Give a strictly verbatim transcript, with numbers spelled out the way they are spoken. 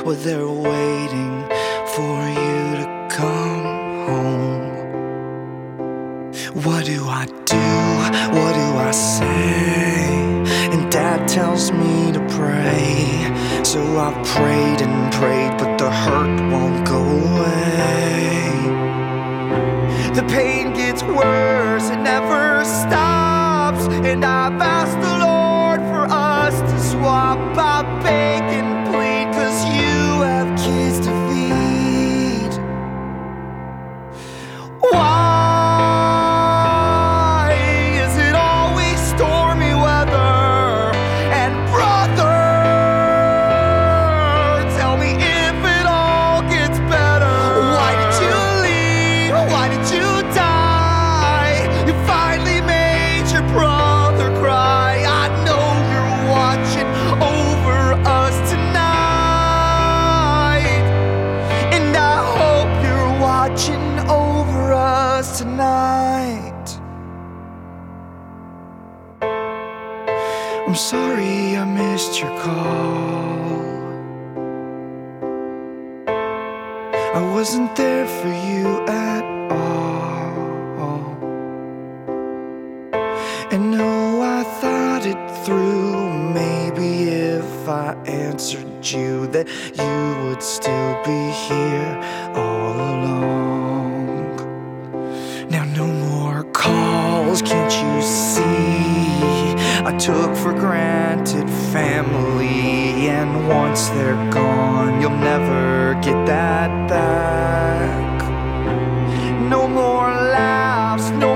Well, they're waiting for you to come home. What do I do? What do I say? And Dad tells me to pray. So I've prayed and prayed, but the hurt won't go away. The pain gets worse, it never stops. And I've asked the Lord for us to swap. I beg and plead, 'cause you have kids to feed. Why is it always stormy weather? And brother, tell me if it all gets better. Why did you leave? Why did you die? You finally made your brother cry. I know you're watching over us tonight, and I hope you're watching over us tonight. I'm sorry I missed your call. I wasn't there for you at all. And no, I thought it through. Maybe if I answered you, that you would still be here all along. Now no more calls, can't you see? I took for granted family, and once they're gone, you'll never get that back. No more laughs, no